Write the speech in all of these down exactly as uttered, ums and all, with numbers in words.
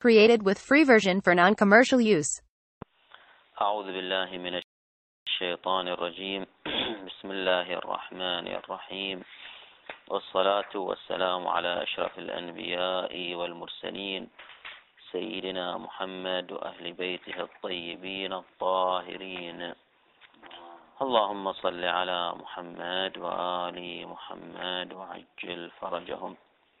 Created with free version for non-commercial use. أعوذ بالله من الشيطان الرجيم. بسم الله الرحمن الرحيم، والصلاة والسلام على أشرف الأنبياء والمرسلين سيدنا محمد وأهل بيته الطيبين الطاهرين. اللهم صل على محمد وآل محمد وعجل فرجهم.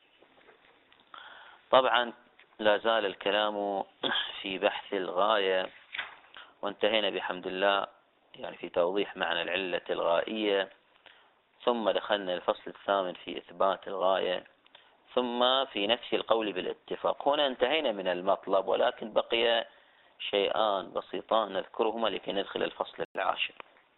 طبعا لا زال الكلام في بحث الغاية، وانتهينا بحمد الله يعني في توضيح معنى العلة الغائية، ثم دخلنا الفصل الثامن في إثبات الغاية، ثم في نفي القول بالاتفاق. هنا انتهينا من المطلب، ولكن بقي شيئان بسيطان نذكرهما لكي ندخل الفصل العاشر.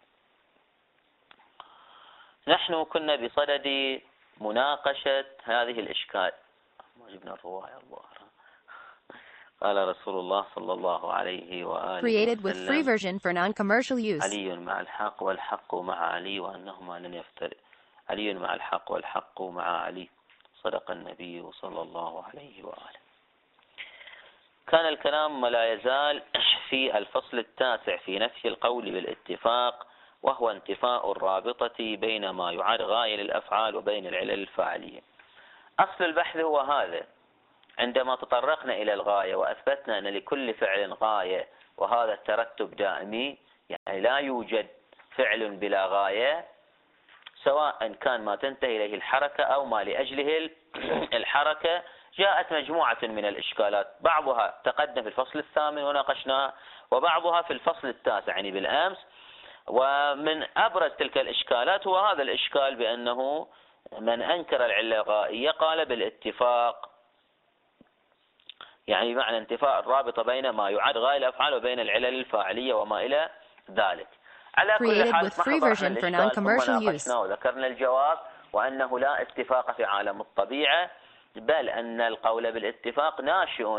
نحن كنا بصدد مناقشة هذه الإشكال. ما جبنا الرواية الظاهرة. قال رسول الله صلى الله عليه وآله Created with free وسلم: version for non-commercial use. علي مع الحق والحق مع علي وأنهما لن يفترق. علي مع الحق والحق مع علي. صدق النبي صلى الله عليه وآله. كان الكلام ما لا يزال في الفصل التاسع في نفي القول بالاتفاق، وهو انتفاء الرابطة بين ما يعد غاية للأفعال وبين العلل الفاعلية. أصل البحث هو هذا. عندما تطرقنا إلى الغاية وأثبتنا أن لكل فعل غاية وهذا الترتب دائمي، يعني لا يوجد فعل بلا غاية، سواء كان ما تنتهي إليه الحركة أو ما لأجله الحركة. جاءت مجموعة من الإشكالات، بعضها تقدم في الفصل الثامن وناقشناها، وبعضها في الفصل التاسع يعني بالأمس. ومن أبرز تلك الإشكالات هو هذا الإشكال بأنه من أنكر العلة الغائية قال بالاتفاق، يعني بمعنى انتفاء الرابطة بين ما يعد غاية الأفعال وبين العلل الفاعلية وما إلى ذلك. على كل حال ناقشنا وذكرنا الجواب، وأنه لا اتفاق في عالم الطبيعة، بل أن القول بالاتفاق ناشئ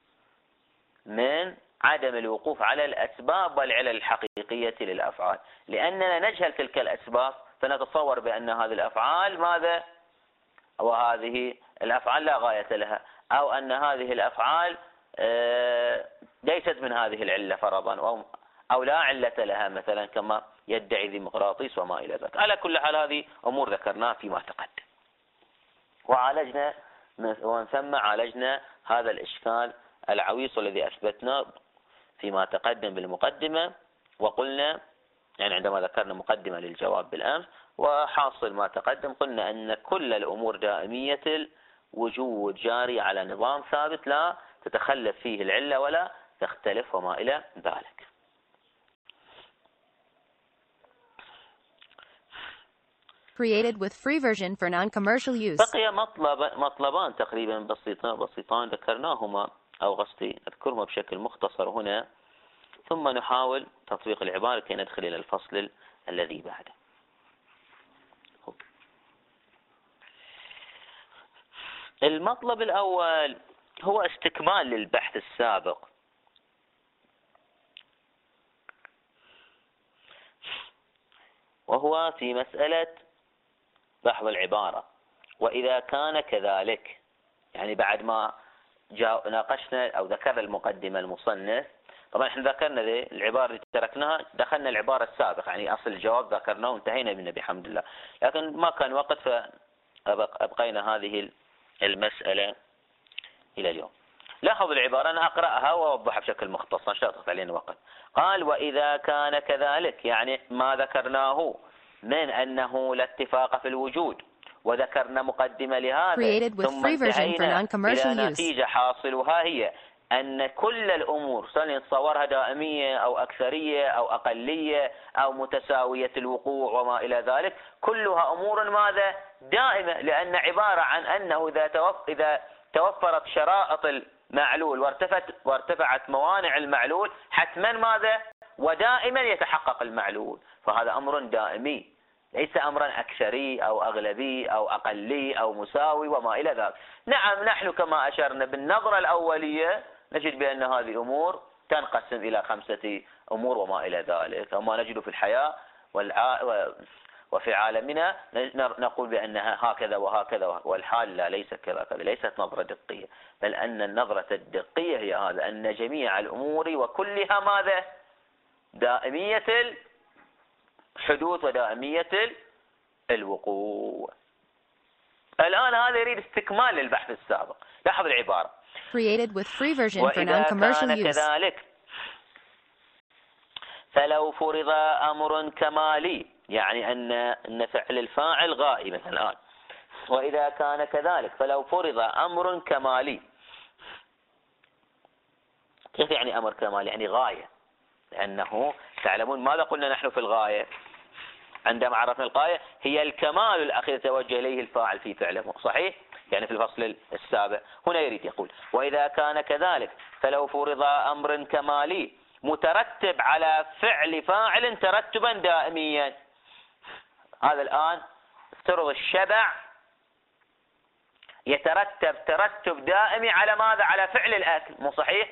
من عدم الوقوف على الأسباب والعلل الحقيقية للأفعال، لأننا نجهل تلك الأسباب فنتصور بأن هذه الأفعال ماذا؟ وهذه الأفعال لا غاية لها، أو أن هذه الأفعال ليست من هذه العلة فرضا، أو لا علة لها مثلا كما يدعي ديمقراطيس وما إلى ذلك. على كل حال هذه أمور ذكرناها فيما تقدم، وعالجنا ومن ثم عالجنا هذا الإشكال العويص الذي أثبتناه فيما تقدم بالمقدمة. وقلنا يعني عندما ذكرنا مقدمة للجواب بالأمس، وحاصل ما تقدم قلنا أن كل الأمور دائمية الوجود جاري على نظام ثابت لا تتخلف فيه العلة ولا تختلف وما إلى ذلك. Created with free version for non-commercial use. بقي مطلب مطلبان تقريبا بسيطان بسيطان ذكرناهما، أو قصدي أذكرهما بشكل مختصر هنا، ثم نحاول تطبيق العبارة كي ندخل إلى الفصل الذي بعده. المطلب الأول هو استكمال للبحث السابق، وهو في مسألة بحث العبارة. وإذا كان كذلك، يعني بعد ما جاء ناقشنا أو ذكر المقدمة المصنف، طبعا احنا ذكرنا العبارة اللي تركناها، دخلنا العبارة السابقة يعني أصل الجواب ذكرناه وانتهينا منه بحمد الله، لكن ما كان وقت فأبقينا هذه المسألة إلى اليوم. لاحظ العبارة، أنا أقرأها وأوضحها بشكل مختصر عشان تاخذ علينا وقت. قال: وإذا كان كذلك، يعني ما ذكرناه من أنه لا اتفاق في الوجود، وذكرنا مقدمة لهذا، ثم انتهينا إلى نتيجة حاصلها هي أن كل الأمور سواء نتصورها دائمية أو أكثرية أو أقلية أو متساوية الوقوع وما إلى ذلك، كلها أمور ماذا؟ دائمة، لأن عبارة عن أنه إذا توف إذا توفرت شرائط المعلول وارتفعت وارتفعت موانع المعلول، حتما ماذا؟ ودائما يتحقق المعلول، فهذا أمر دائمي، ليس أمرا أكثري أو أغلبي أو أقلي أو مساوي وما إلى ذلك. نعم، نحن كما أشرنا بالنظرة الأولية نجد بأن هذه أمور تنقسم إلى خمسة أمور وما إلى ذلك، وما نجد في الحياة والع... وفي عالمنا نقول بأنها هكذا وهكذا، والحال لا، ليس كذا، ليست نظرة دقية، بل أن النظرة الدقية هي هذا، أن جميع الأمور وكلها ماذا؟ دائمية الحدوث ودائمية الوقوع. الآن هذا يريد استكمال للبحث السابق. لاحظ العبارة: created with free version for وإذا non-commercial كان use. كذلك فلو فرض أمر كمالي، يعني أن أن فعل الفاعل غائب مثلا الآن. وإذا كان كذلك فلو فرض أمر كمالي. كيف يعني أمر كمالي؟ يعني غاية، لأنه تعلمون ماذا قلنا نحن في الغاية عندما عرفنا الغاية؟ هي الكمال الأخير توجه إليه الفاعل في فعله، صحيح؟ يعني في الفصل السابع. هنا يريد يقول: وإذا كان كذلك فلو فرض أمر كمالي مترتب على فعل فاعل ترتبا دائميا. هذا الآن افترض الشبع يترتب ترتب دائمي على ماذا؟ على فعل الأكل، مو صحيح؟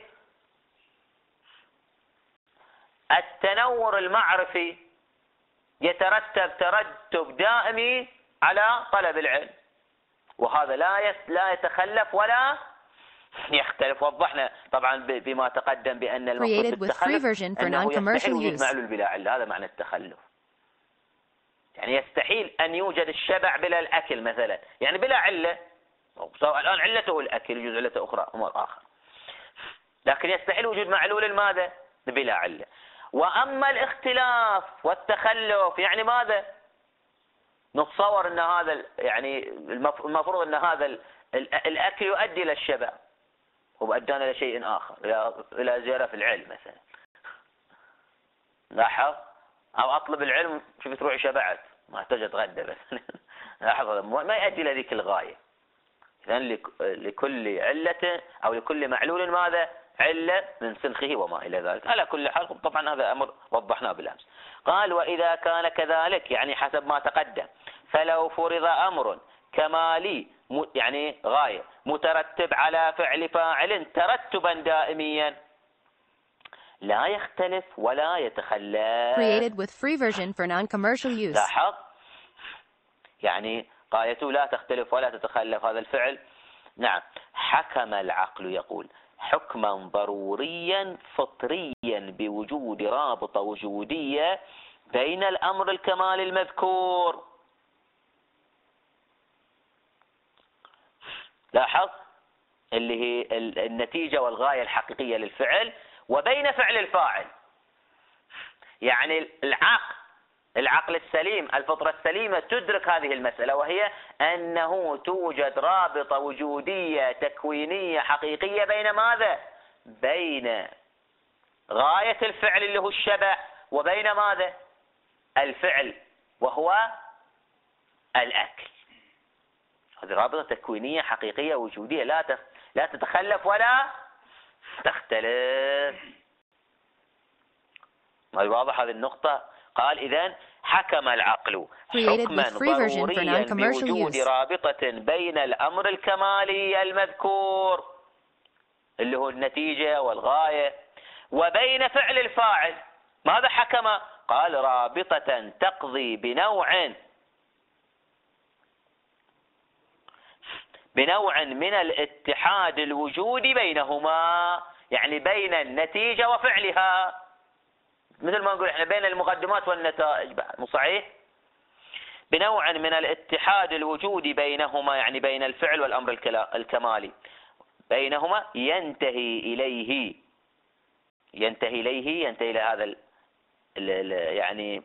التنور المعرفي يترتب ترتب دائمي على طلب العلم، وهذا لا لا يتخلف ولا يختلف. وضحنا طبعا بما تقدم بأن المقصود بالتخلف أنه يستحيل وجود معلول بلا علة. هذا معنى التخلف، يعني يستحيل أن يوجد الشبع بلا الأكل مثلا، يعني بلا علة. سواء الآن علته الأكل، يوجد علة أخرى أمر آخر، لكن يستحيل وجود معلول ماذا؟ بلا علة. وأما الاختلاف والتخلف يعني ماذا؟ نتصور أن هذا يعني المفروض أن هذا الأكل يؤدي إلى الشبع، وأدانا إلى شيء آخر، إلى إلى زيارة في العلم مثلا. لاحظ، أو أطلب العلم، شوف تروح شبعت ما احتاج أتغدى بس. لاحظ، ما يؤدي إلى ذيك الغاية. إذن لكل علة أو لكل معلول ماذا؟ علة من سلخه وما إلى ذلك. على كل حال طبعا هذا أمر وضحناه بالأمس. قال: وإذا كان كذلك، يعني حسب ما تقدم، فلو فرض أمر كمالي يعني غاية مترتب على فعل فاعل ترتبا دائميا لا يختلف ولا يتخلف. created with free version for non-commercial use. لاحظ، يعني غايته لا تختلف ولا تتخلف هذا الفعل. نعم. حكم العقل، يقول: حكما ضروريا فطريا بوجود رابطة وجودية بين الأمر الكمالي المذكور. لاحظ، اللي هي النتيجة والغاية الحقيقية للفعل، وبين فعل الفاعل. يعني العقل العقل السليم، الفطرة السليمة تدرك هذه المسألة، وهي أنه توجد رابطة وجودية تكوينية حقيقية بين ماذا؟ بين غاية الفعل اللي هو الشبع، وبين ماذا؟ الفعل وهو الأكل. هذه رابطة تكوينية حقيقية وجودية لا لا تتخلف ولا تختلف. واضح هذه النقطة؟ قال: إذن حكم العقل حكما ضروريا بوجود رابطة بين الأمر الكمالي المذكور اللي هو النتيجة والغاية، وبين فعل الفاعل. ماذا حكم؟ قال: رابطة تقضي بنوع بنوع من الاتحاد الوجودي بينهما، يعني بين النتيجة وفعلها، مثل ما نقول احنا بين المقدمات والنتائج بعد، مو صحيح؟ بنوع من الاتحاد الوجودي بينهما، يعني بين الفعل والأمر الكمالي بينهما، ينتهي إليه ينتهي إليه ينتهي إلى هذا ال ال يعني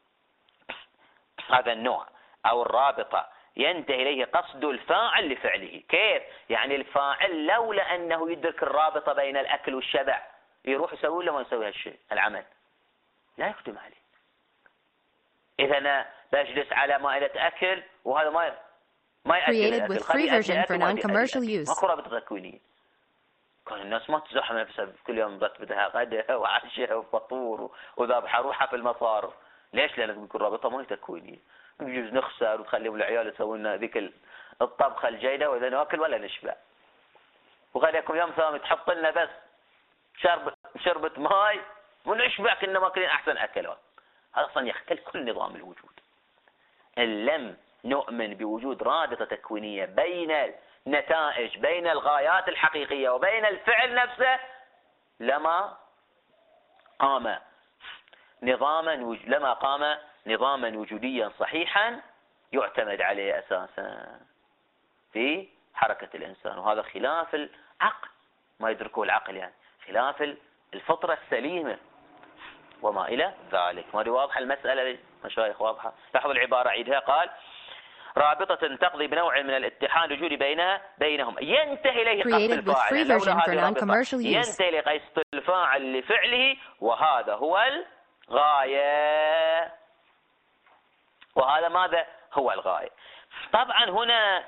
هذا النوع أو الرابطة، ينتهي إليه قصد الفاعل لفعله. كيف؟ يعني الفاعل لولا أنه يدرك الرابطة بين الأكل والشبع يروح يسوي ولا ما يسوي هالشيء العمل؟ لا يقدم عليه. إذا أنا بجلس على مائدة أكل وهذا ما ما يؤدي الأكل، خليه يؤدي أكل ماكو رابطة تكوينية. كان الناس ما تزحم نفسها كل يوم بتبدها غدا وعشاء وفطور وذابحة روحها في المصارف. ليش؟ لأن يكون رابطة ما هي تكوينية. يجوز نخسر وتخليهم العيال يسوون لنا ذيك الطبخة الجيدة وإذا ناكل ولا نشبع، وغدا يكون يوم ثاني تحط لنا بس شرب شربة ماي ونشبع كنا ماكلين أحسن أكلات. هذا أصلا يختل كل نظام الوجود. إن لم نؤمن بوجود رابطة تكوينية بين النتائج، بين الغايات الحقيقية وبين الفعل نفسه، لما قام نظاما لما قام نظاما وجوديا صحيحا يعتمد عليه أساسا في حركة الإنسان. وهذا خلاف العقل، ما يدركه العقل، يعني خلاف الفطرة السليمة وما إلى ذلك. ما واضحة المسألة مشايخ؟ واضحة. لاحظوا العبارة عيدها، قال رابطة تقضي بنوع من الاتحاد الوجودي بينها بينهم ينتهي إليه قصد الفاعل، يعني لولا هذه الرابطة ينتهي إليه قصد الفاعل لفعله، وهذا هو الغاية. وهذا ماذا هو الغاية؟ طبعا هنا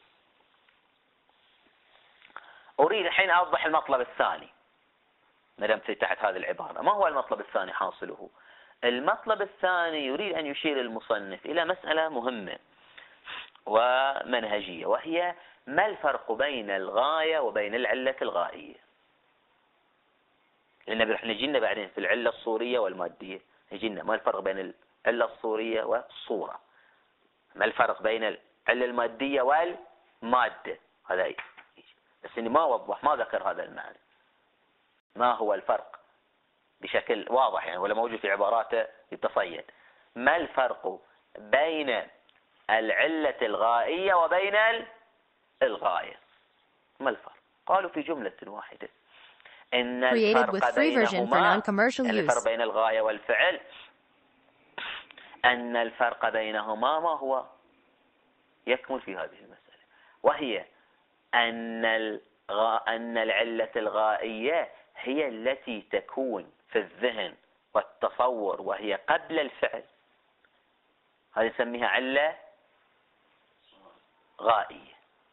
أريد الحين أوضح المطلب الثاني ما دام تحت هذه العبارة. ما هو المطلب الثاني حاصله؟ المطلب الثاني يريد أن يشير المصنف إلى مسألة مهمة ومنهجية، وهي ما الفرق بين الغاية وبين العلة الغائية؟ لأن رح نجينا بعدين في العلة الصورية والمادية، نجينا ما الفرق بين العلة الصورية والصورة، ما الفرق بين العلة المادية والمادة. هذا بس إني ما وضح، ما ذكر هذا المعنى، ما هو الفرق بشكل واضح يعني، ولا موجود في عباراته يتصيد. ما الفرق بين العلة الغائية وبين الغاية؟ ما الفرق؟ قالوا في جملة واحدة إن الفرق بينهما، يعني الفرق بين الغاية والفعل، أن الفرق بينهما ما هو؟ يكمن في هذه المسألة، وهي أن الغ... أن العلة الغائية هي التي تكون في الذهن والتصور وهي قبل الفعل، هذه نسميها علة غائية.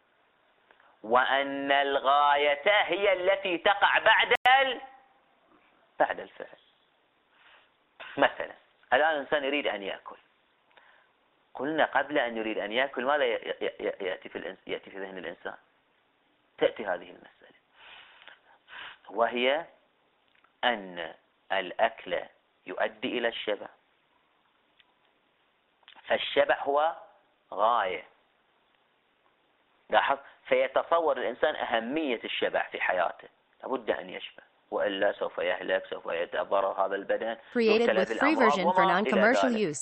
وأن الغاية هي التي تقع بعد ال... بعد الفعل. مثلا الآن الإنسان يريد أن يأكل، قلنا قبل أن يريد أن يأكل ماذا يأتي في الإنس... يأتي في ذهن الإنسان؟ تأتي هذه المسألة، وهي أن الأكل يؤدي إلى الشبع، فالشبع هو غاية. لاحظ، فيتصور الإنسان أهمية الشبع في حياته، لابد أن يشبع وإلا سوف يهلك، سوف يتضرر هذا البدن، يبتلى بالأمراض وما إلى ذلك.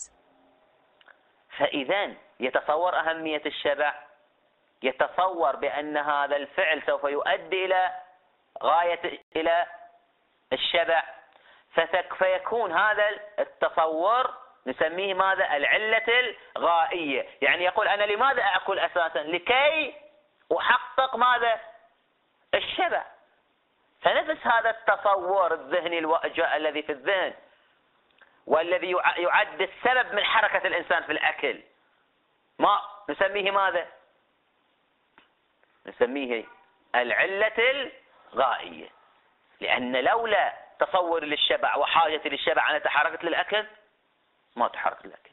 فإذا يتصور أهمية الشبع، يتصور بأن هذا الفعل سوف يؤدي إلى غاية إلى الشبع، فيكون هذا التصور نسميه ماذا؟ العلة الغائية. يعني يقول أنا لماذا أكل أساسا؟ لكي أحقق ماذا؟ الشبع. فنفس هذا التصور الذهني الذي في الذهن والذي يعد السبب من حركة الإنسان في الأكل، ما نسميه ماذا؟ نسميه العلة الغائية. لأن لولا تصور للشبع وحاجة للشبع أنا تحركت للأكل، ما تحرك للأكل،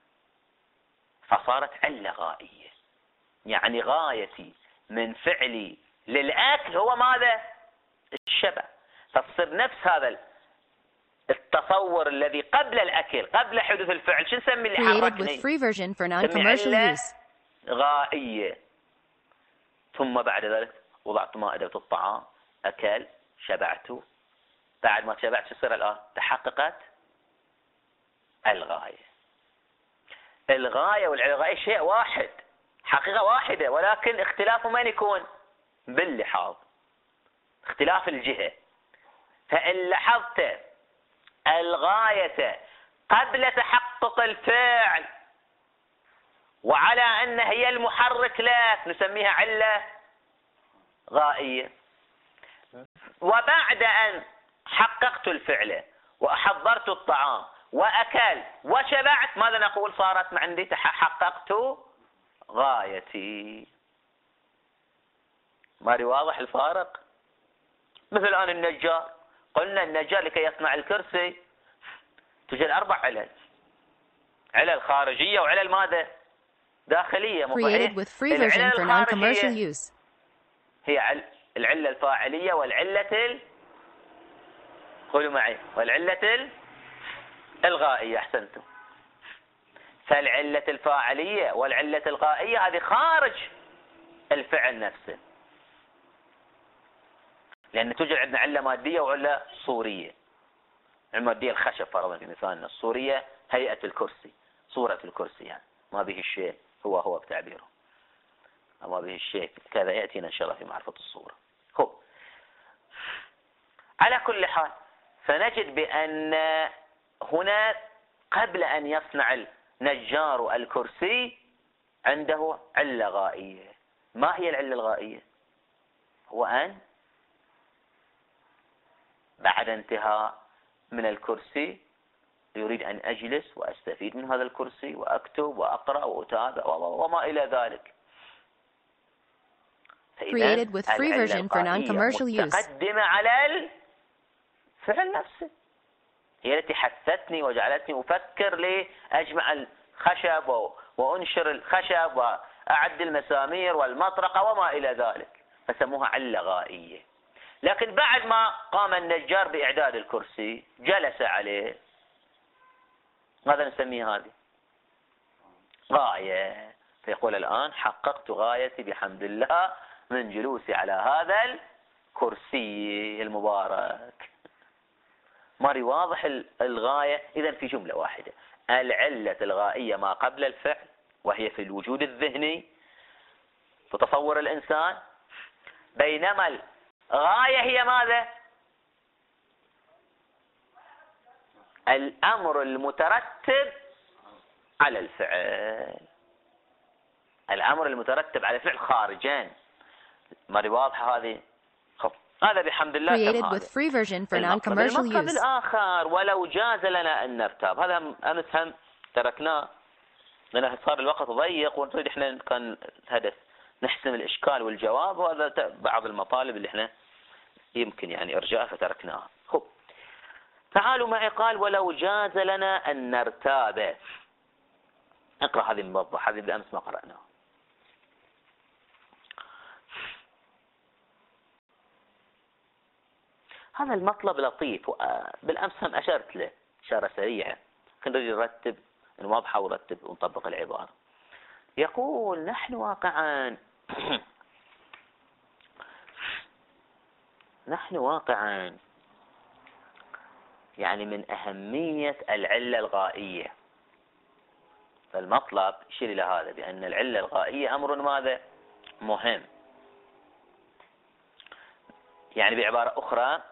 فصارت علة غائية. يعني غايتي من فعلي للأكل هو ماذا؟ الشبع. فتصير نفس هذا التصور الذي قبل الأكل، قبل حدوث الفعل، شو نسمي اللي حركني؟ نسميه غائية. ثم بعد ذلك وضعت مائدة الطعام، أكل، شبعت، بعد ما شبعت شو يصير الآن؟ تحققت الغاية. الغاية والغاية شيء واحد، حقيقة واحدة، ولكن اختلافه من يكون؟ باللحاظ، اختلاف الجهة. فإن لاحظت الغاية قبل تحقق الفعل وعلى أن هي المحرك لك نسميها علة غائية، وبعد أن حققت الفعل وحضرت الطعام وأكل وشبعت ماذا نقول؟ صارت عندي حققت غايتي. ماري واضح الفارق؟ مثل الآن النجار، قلنا النجار لكي يصنع الكرسي توجد أربع علل، علل خارجية وعلل ماذا؟ داخلية. Created with free version for non-commercial use. هي العلة الفاعلية والعلة ال... قولوا معي، والعلة ال... الغائية. أحسنتم. فالعلة الفاعلية والعلة الغائية هذه خارج الفعل نفسه، لأن توجد عندنا علة مادية وعلة صورية. المادية الخشب فرضا في مثالنا، الصورية هيئة الكرسي، صورة الكرسي، يعني ما به الشيء، هو هو بتعبيره، ما به الشيء كذا، يأتينا إن شاء الله في معرفة الصورة. هو على كل حال، فنجد بأن هنا قبل أن يصنع النجار الكرسي عنده علة غائية. ما هي العلة الغائية؟ هو أن بعد انتهاء من الكرسي يريد أن أجلس وأستفيد من هذا الكرسي وأكتب وأقرأ وأتابع وما إلى ذلك. Created with free version for non-commercial use. متقدمة على الفعل نفسه، هي التي حثتني وجعلتني أفكر لأجمع الخشب وأنشر الخشب وأعد المسامير والمطرقة وما إلى ذلك، فسموها علة غائية. لكن بعد ما قام النجار بإعداد الكرسي جلس عليه، ماذا نسميه هذه؟ غاية. فيقول الآن حققت غايتي بحمد الله من جلوسي على هذا الكرسي المبارك. ماري واضح الغاية؟ إذن في جملة واحدة، العلة الغائية ما قبل الفعل، وهي في الوجود الذهني في تصور الإنسان، بينما الغاية هي ماذا؟ الأمر المترتب على الفعل، الأمر المترتب على الفعل خارجان. ماري واضحة هذه؟ خب هذا بحمد الله. Created with free version for non-commercial use. المطلب الآخر ولو جاز لنا أن نرتاب، هذا أمس هم تركناه لأن صار الوقت ضيق ونريد إحنا كان الهدف نحسم الإشكال والجواب، وهذا بعض المطالب اللي إحنا يمكن يعني إرجاء فتركناها. خب تعالوا معي، قال ولو جاز لنا أن نرتاب. اقرأ هذه الموضح، هذه بالأمس ما قرأناها. هذا المطلب لطيف، بالأمس هم أشرت له إشارة سريعة، كنا نريد نرتب واضحة ورتب ونطبق العبارة. يقول نحن واقعا نحن واقعا يعني من أهمية العلة الغائية. فالمطلب يشير إلى هذا، بأن العلة الغائية أمر ماذا؟ مهم. يعني بعبارة أخرى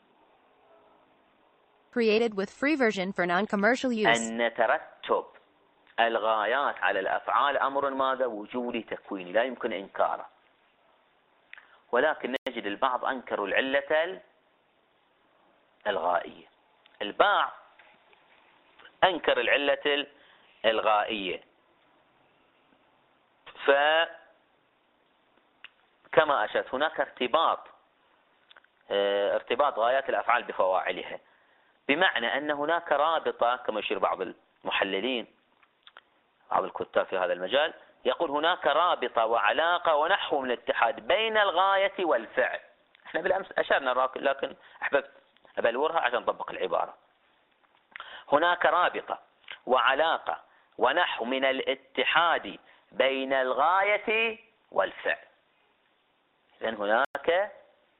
Created with free version for non-commercial use. أن ترتب الغايات على الأفعال أمر ماذا؟ وجودي تكويني، لا يمكن إنكاره. ولكن نجد البعض أنكروا العلة الغائية. البعض أنكر العلة الغائية، فكما أشرت هناك ارتباط ارتباط غايات الأفعال بفواعلها، بمعنى أن هناك رابطة كما يشير بعض المحللين بعض الكتاب في هذا المجال، يقول هناك رابطة وعلاقة ونحو من الاتحاد بين الغاية والفعل. احنا بالأمس أشرنا لكن أحببت أبلورها عشان نطبق العبارة. هناك رابطة وعلاقة ونحو من الاتحاد بين الغاية والفعل. إذن هناك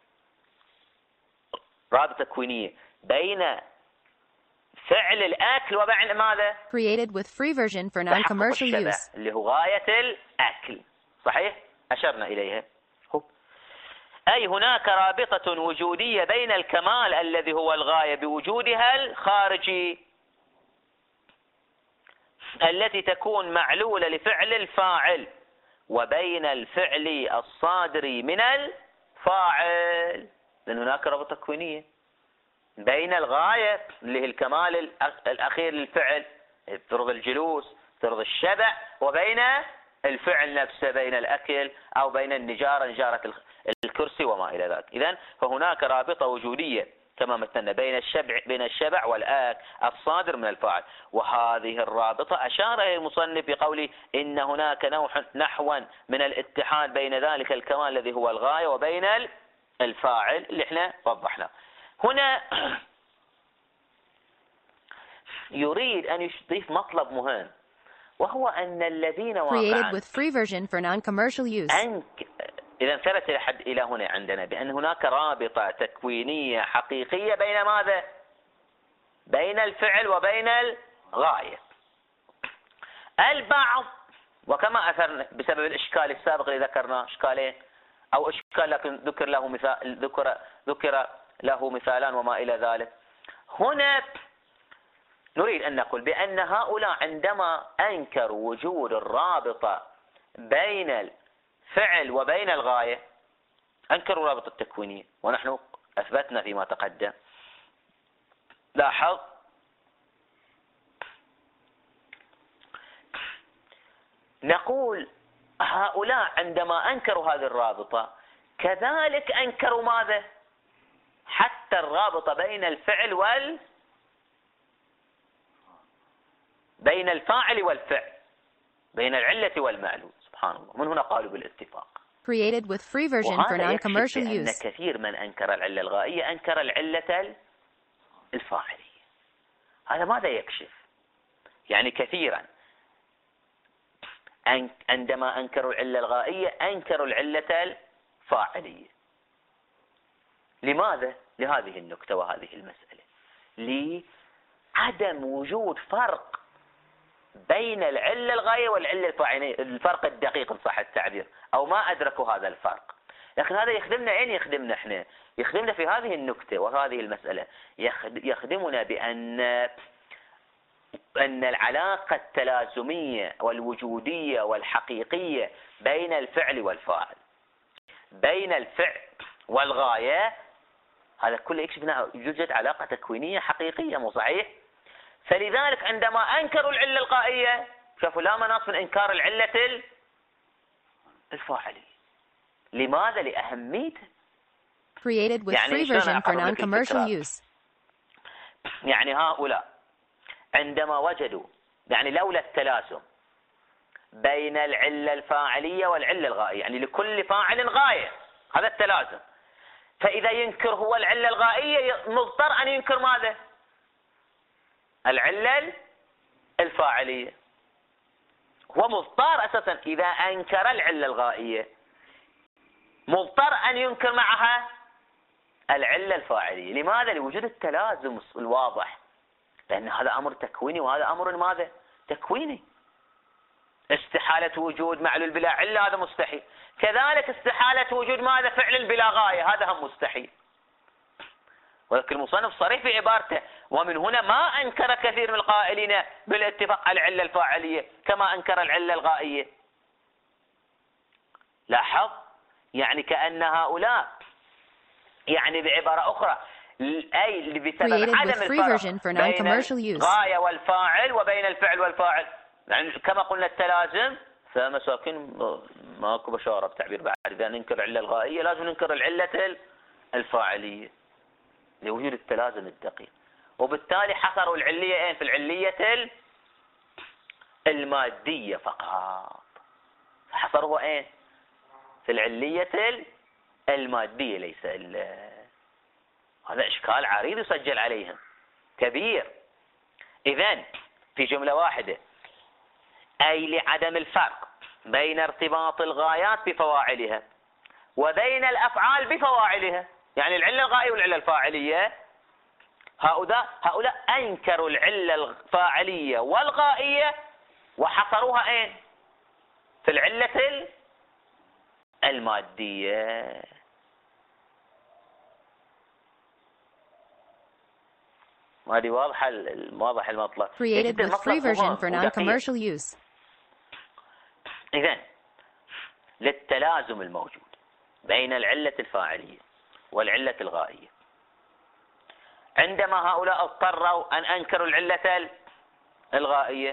رابطة تكوينية بين فعل الأكل وبين ماذا؟ Created with free version for non-commercial use. اللي هو غاية الأكل، صحيح؟ أشرنا إليها. هو. أي هناك رابطة وجودية بين الكمال الذي هو الغاية بوجودها الخارجي التي تكون معلولة لفعل الفاعل، وبين الفعل الصادر من الفاعل، لأن هناك رابطة تكوينية بين الغاية اللي هي الكمال الأخير للفعل، افترض الجلوس، افترض الشبع، وبين الفعل نفسه، بين الأكل أو بين النجارة، نجارة الكرسي وما إلى ذلك. إذن فهناك رابطة وجودية كما مثلنا بين الشبع بين الشبع والآكل الصادر من الفاعل، وهذه الرابطة أشار إلى المصنف بقوله إن هناك نوع نحوا من الاتحاد بين ذلك الكمال الذي هو الغاية وبين الفاعل اللي احنا وضحنا. هنا يريد أن يضيف مطلب مهم، وهو أن الذين Created واقعا with free version for non-commercial use. أنك إذا ثبت إلى حد إلى هنا عندنا بأن هناك رابطة تكوينية حقيقية بين ماذا؟ بين الفعل وبين الغاية. البعض وكما أثرنا بسبب الإشكال السابق اللي ذكرناه إشكالين أو إشكال لكن ذكر له مثال ذكر ذكر له مثالان وما إلى ذلك. هنا نريد أن نقول بأن هؤلاء عندما أنكروا وجود الرابطة بين الفعل وبين الغاية أنكروا الرابطة التكوينية، ونحن أثبتنا فيما تقدم. لاحظ نقول هؤلاء عندما أنكروا هذه الرابطة كذلك أنكروا ماذا؟ حتى الرابطة بين الفعل وال بين الفاعل والفعل، بين العلة والمعلول. سبحان الله، من هنا قالوا بالاتفاق. Created with free version for non-commercial وهذا use. أن كثير من أنكر العلة الغائية أنكر العلة الفاعلية. هذا ماذا يكشف؟ يعني كثيرا عندما أنكروا العلة الغائية أنكروا العلة الفاعلية. لماذا؟ لهذه النكتة وهذه المسألة، لعدم وجود فرق بين العلة الغاية والعلة الفاعلية، الفرق الدقيق إن صح التعبير، أو ما أدركوا هذا الفرق. لكن هذا يخدمنا أين يخدمنا إحنا؟ يخدمنا في هذه النكتة وهذه المسألة، يخدمنا بأن أن العلاقة التلازمية والوجودية والحقيقية بين الفعل والفاعل، بين الفعل والغاية، هذا كله يكشف أنها يوجد علاقة تكوينية حقيقية، مو صحيح؟ فلذلك عندما أنكروا العلة الغائية شافوا لا مناص من إنكار العلة الفاعلية. لماذا؟ لأهميته. Created with يعني free version for non-commercial use. يعني هؤلاء عندما وجدوا يعني لولا التلازم بين العلة الفاعلية والعلة الغائية، يعني لكل فاعل غاية، هذا التلازم، فإذا ينكر هو العلة الغائية مضطر أن ينكر ماذا؟ العلة الفاعلية. هو مضطر أساسا إذا أنكر العلة الغائية مضطر أن ينكر معها العلة الفاعلية. لماذا؟ لوجود التلازم الواضح، لأن هذا أمر تكويني وهذا أمر ماذا؟ تكويني. استحالة وجود معلول بلا علة هذا مستحيل، كذلك استحالة وجود ماذا؟ فعل بلا غاية هذا هم مستحيل. ولكن المصنف صريح في عبارته، ومن هنا ما أنكر كثير من القائلين بالاتفاق العلة الفاعلية كما أنكر العلة الغائية. لاحظ يعني كأن هؤلاء يعني بعبارة أخرى أي بسبب عدم الفرق بين الغاية والفاعل وبين الفعل والفاعل، يعني كما قلنا التلازم، فمساكين ماكو بشارة بتعبير بعد، إذا ننكر العلة الغائية لازم ننكر العلة الفاعلية لوجود التلازم الدقيق. وبالتالي حصروا العلية اين؟ في العلية المادية فقط، حصروها اين؟ في العلية المادية ليس ال هذا إشكال عريض يسجل عليهم كبير. إذن في جملة واحدة، أي لعدم الفرق بين ارتباط الغايات بفواعلها وبين الأفعال بفواعلها، يعني العلة الغائية والعلة الفاعلية، هؤلاء هؤلاء أنكروا العلة الفاعلية والغائية وحصروها أين؟ في العلة المادية. هذه واضحة واضح المطلب. Created with free version for non-commercial use. إذن للتلازم الموجود بين العلة الفاعلية والعلة الغائية، عندما هؤلاء اضطروا أن أنكروا العلة الغائية،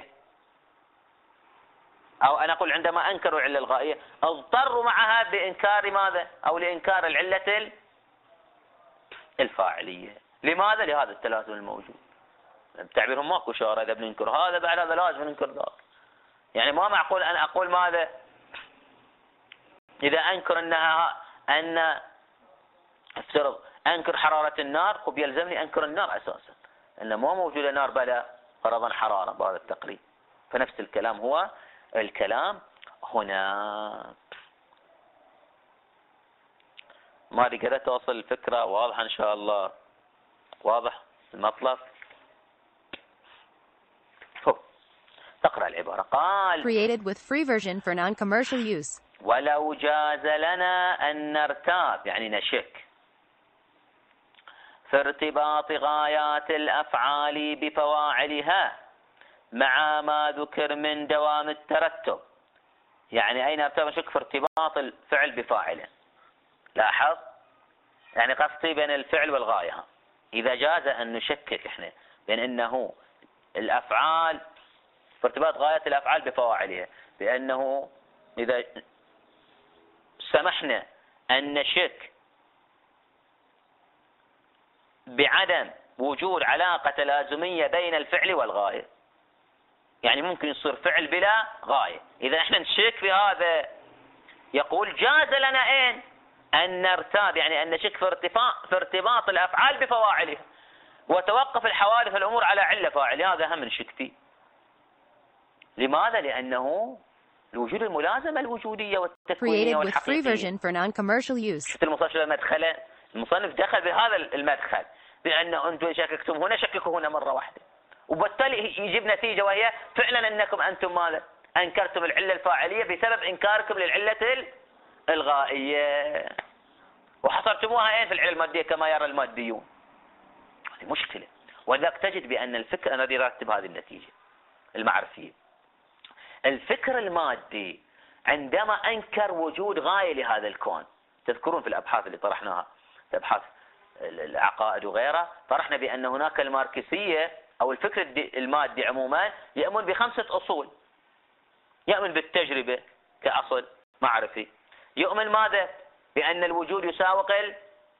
أو أنا أقول عندما أنكروا العلة الغائية اضطروا معها بإنكار ماذا؟ أو لإنكار العلة الفاعلية. لماذا؟ لهذا التلازم الموجود. بتعبيرهم ماكو شارة، إذا بننكر هذا بعد هذا لازم ننكر ذاك. يعني ما معقول أن أقول ماذا؟ إذا أنكر أنها أن افترض أنكر حرارة النار وبيلزمني أنكر النار أساسا، أن ما موجودة نار بلا فرضا حرارة بهذا التقريب. فنفس الكلام هو الكلام هنا. ما قدرت توصل الفكرة واضحة إن شاء الله؟ واضح المطلب؟ تقرأ العبارة. قال Created with free version for non-commercial use. ولو جاز لنا أن نرتاب يعني نشك في ارتباط غايات الأفعال بفواعلها مع ما ذكر من دوام الترتب. يعني أين نرتاب نشك في ارتباط الفعل بفاعله. لاحظ يعني قصدي بين الفعل والغاية. إذا جاز أن نشكك إحنا بين أنه الأفعال في ارتباط غاية الأفعال بفواعلها، بأنه إذا سمحنا أن نشك بعدم وجود علاقة تلازمية بين الفعل والغاية، يعني ممكن يصير فعل بلا غاية. إذا احنا نشك في هذا يقول جاز لنا اين أن نرتاب، يعني أن نشك في ارتفاع في ارتباط الأفعال بفواعلها وتوقف الحوادث الأمور على علة فاعل. هذا هم نشك فيه. لماذا؟ لأنه الوجود الملازمة الوجودية والتكوينية Created with free والحقيقية. version for non-commercial use. شفت المصنف شو مدخله؟ المصنف دخل بهذا المدخل بأنه أنتم شككتم هنا شككوا هنا مرة واحدة، وبالتالي يجيب نتيجة وهي فعلا أنكم أنتم ماذا؟ أنكرتم العلة الفاعلية بسبب إنكاركم للعلة الغائية، وحصرتموها اين في العلة المادية كما يرى الماديون. هذه مشكلة. وذاك تجد بأن الفكر الذي يرتب هذه النتيجة المعرفية، الفكر المادي عندما أنكر وجود غاية لهذا الكون. تذكرون في الأبحاث اللي طرحناها في أبحاث العقائد وغيرها، طرحنا بأن هناك الماركسية أو الفكر المادي عموما يؤمن بخمسة أصول. يؤمن بالتجربة كأصل معرفي، يؤمن ماذا؟ بأن الوجود يساوق ال...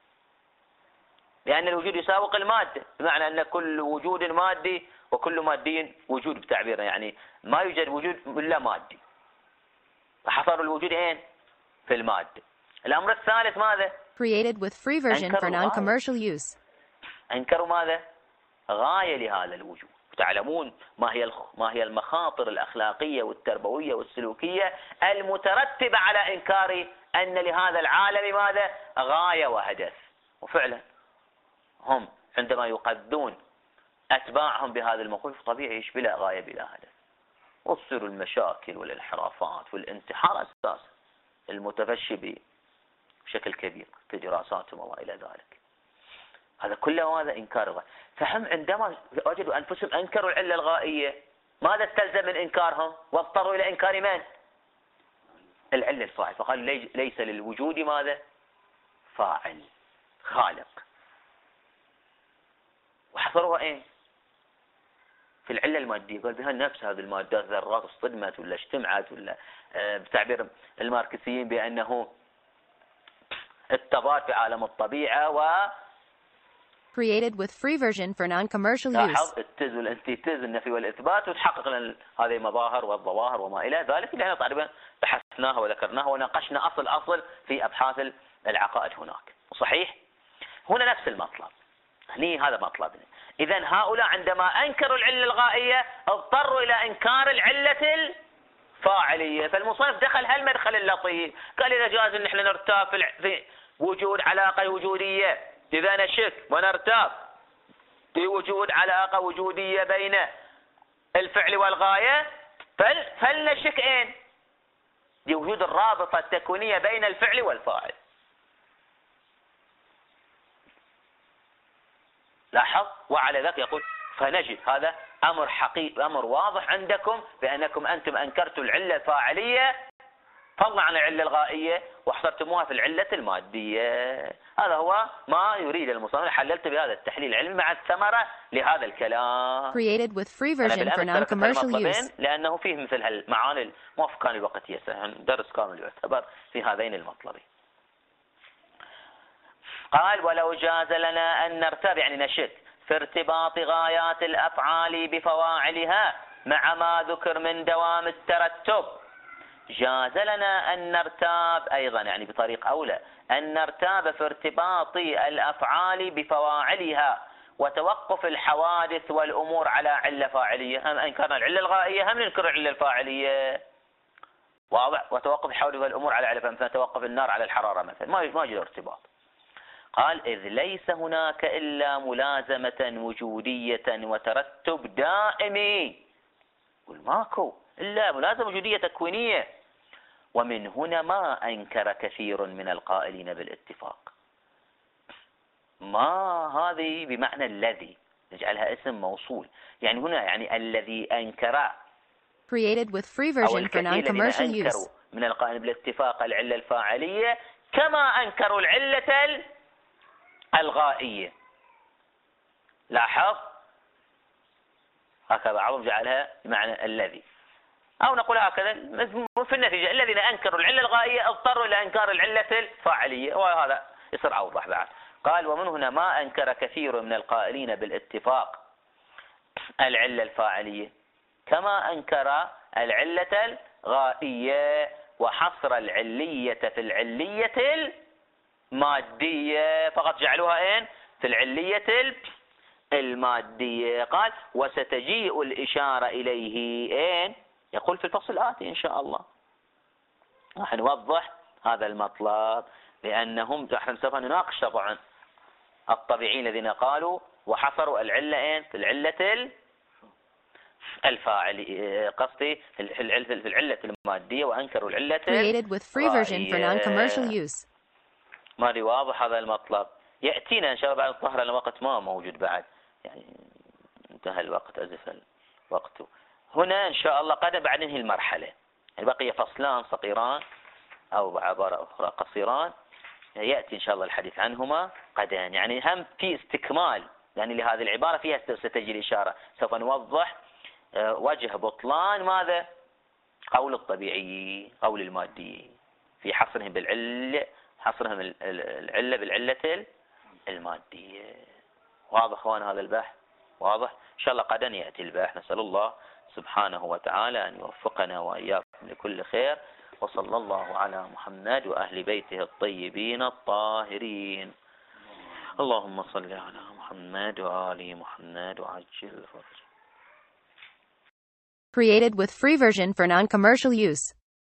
بأن الوجود يساوق المادة، بمعنى أن كل وجود مادي وكل مادي وجود بتعبيرنا، يعني ما يوجد وجود إلا مادي، فحصروا الوجود اين؟ في المادة. الأمر الثالث ماذا؟ Created with free version for non-commercial use. أنكروا ماذا؟ غاية لهذا الوجود. وتعلمون ما هي ما هي المخاطر الأخلاقية والتربوية والسلوكية المترتبة على إنكار أن لهذا العالم ماذا؟ غاية وهدف. وفعلا هم عندما يقذون أتباعهم بهذا الموقف طبيعي ايش؟ بلا غاية بلا هدف، وتصير المشاكل والانحرافات والانتحار أساسا المتفشي بشكل كبير في دراساتهم وما إلى ذلك. هذا كله هذا إنكار الغاية. فهم عندما وجدوا أنفسهم أنكروا العلة الغائية، ماذا استلزم من إنكارهم؟ واضطروا إلى إنكار من؟ العلة الفاعل. فقالوا ليس للوجود ماذا؟ فاعل خالق. وحصروها اين؟ في العلة المادية. قال بها نفس هذه المادات ذرات اصطدمت ولا اجتمعت، ولا بتعبير الماركسيين بأنه التضاد في عالم الطبيعة و Created with free version for non-commercial use. لاحظ التز والانتيتز النفي والإثبات، وتحقق لنا هذه المظاهر والظواهر وما إلى ذلك اللي احنا تقريبا بحثناها وذكرناها وناقشنا أصل أصل في أبحاث العقائد هناك. صحيح؟ هنا نفس المطلب. هني هذا مطلبنا. إذا هؤلاء عندما أنكروا العلة الغائية اضطروا إلى إنكار العلة الفاعلية. فالمصنف دخل هالمدخل اللطيف، قال إذا جاز إن احنا نرتاب في وجود علاقة وجودية، إذا نشك ونرتاب في وجود علاقة وجودية بين الفعل والغاية، فل فلنشك اين؟ بوجود الرابطة التكوينية بين الفعل والفاعل. لاحظ. وعلى ذلك يقول فنجد هذا أمر حقيقي، أمر واضح عندكم بأنكم أنتم أنكرتوا العلة الفاعلية فضلا عن العلة الغائية واحصرتموها في العلة المادية. هذا هو ما يريد المصنف. حللت بهذا التحليل العلمي مع الثمرة لهذا الكلام. Created with free version for non-commercial use. لأنه فيه مثل هالمعاني الموافقة الوقتية، درس كامل يعتبر في هذين المطلبين. قال ولو جاز لنا أن نرتاب يعني نشك في ارتباط غايات الأفعال بفواعلها مع ما ذكر من دوام الترتب، جاز لنا أن نرتاب أيضا يعني بطريق أولى أن نرتاب في ارتباط الأفعال بفواعلها وتوقف الحوادث والأمور على علة فاعلية. هم أنكرنا العلة الغائية هم ننكر العلة الفاعلية. واضح؟ وتوقف الحوادث والأمور على علة، مثلا توقف النار على الحرارة مثلا، ما ما يوجد ارتباط. قال إذ ليس هناك إلا ملازمة وجودية وترتب دائمي. قل ماكو إلا ملازمة وجودية تكوينية. ومن هنا ما أنكر كثير من القائلين بالاتفاق. ما هذه بمعنى الذي، نجعلها اسم موصول، يعني هنا يعني الذي أنكر Created with free أو version for الكثير الذين non-commercial أنكروا use. من القائلين بالاتفاق العلة الفاعلية كما أنكروا العلة الغائية. لاحظ هكذا بعضهم جعلها بمعنى الذي، أو نقول هكذا في النتيجة الذين أنكروا العلة الغائية اضطروا إلى إنكار العلة الفاعلية، وهذا يصير أوضح بعد. قال ومن هنا ما أنكر كثير من القائلين بالاتفاق العلة الفاعلية كما أنكر العلة الغائية، وحصر العلية في العلية المادية، فقط جعلوها إين في العلية المادية. قال وستجيء الإشارة إليه إين، يقول في الفصل الآتي إن شاء الله راح نوضح هذا المطلب، لأنهم نحن سوف نناقش طبعا الطبيعيين الذين قالوا وحصروا العلة إين في العلة الفاعلية، قصدي في العلة المادية، وأنكروا العلة Created with free version for non-commercial use. ما دي واضح هذا المطلب. يأتينا إن شاء الله بعد الظهر، الوقت ما موجود بعد، يعني انتهى الوقت، أزف الوقت. هنا إن شاء الله قد بعد ننهي المرحلة، يعني بقي فصلان صغيران أو بعبارة أخرى قصيران، يأتي إن شاء الله الحديث عنهما قد، يعني هم في استكمال يعني لهذه العبارة، فيها ستجي الإشارة. سوف نوضح وجه بطلان ماذا؟ قول الطبيعي، قول المادي، في حصرهم بالعلة، حصرهم العلة بالعلة المادية. واضح اخوان هذا البحث؟ واضح؟ ان شاء الله غدا ياتي البحث. نسأل الله سبحانه وتعالى ان يوفقنا واياكم لكل خير، وصلى الله على محمد واهل بيته الطيبين الطاهرين. اللهم صل على محمد وآل محمد وعجل فرجه. Created with free version for non-commercial use.